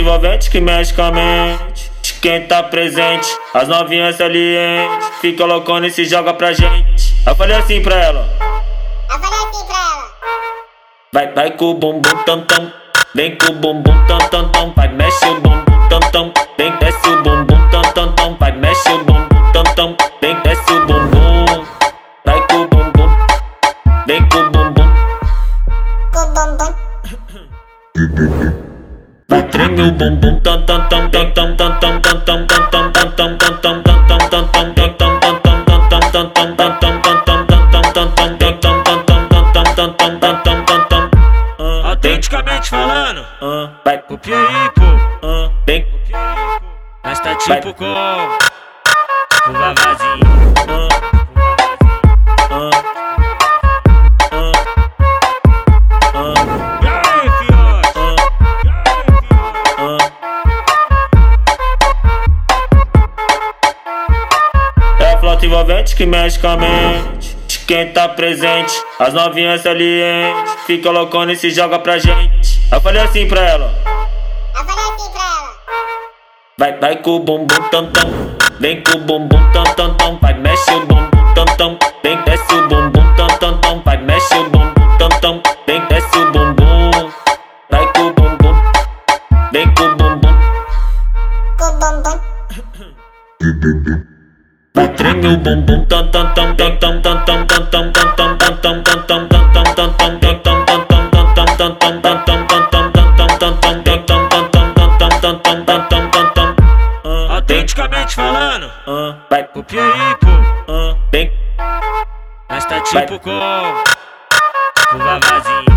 envolvente que mexe com a mente de quem tá presente. As novinhas salientes fica loucona e se joga pra gente. Eu falei assim pra ela. Vai com o bumbum tam tam, vem com o bumbum tam tam tam, vai mexe o bumbum tam tam, vem desce o bumbum tam tam tam, vai mexe o bumbum tam tam, vem desce o bumbum, vai com o bumbum, vem com o bumbum, vai treme o bumbum tam tam tam tam tam tam tam tam tam tam tam tam tam tam tam tam tam tam autenticamente falando, vai copia aí, pô, vem, mas tá tipo como, tipo vavazinho. E aí, fiote? É a flauta envolvente que mexe com a mente de quem tá presente. As novinhas salientes fica loucona e se joga pra gente. Eu falei assim pra ela. Vai com o bumbum tam tam, vem com o bumbum tam tam tam, vai mexe o bumbum tam tam, vem desce o bumbum tam tam tam, vai mexe o bumbum tam tam, vem desce o bumbum, vai com o bumbum, vem com o bumbum, vai treme o bumbum tam tam tam tam tam tam tam tam tam tam tam tam tam tam tam tam tam tam tam Autenticamente falando, vai copia aí, pô, vem, mas tá tipo como, tipo vavazinho.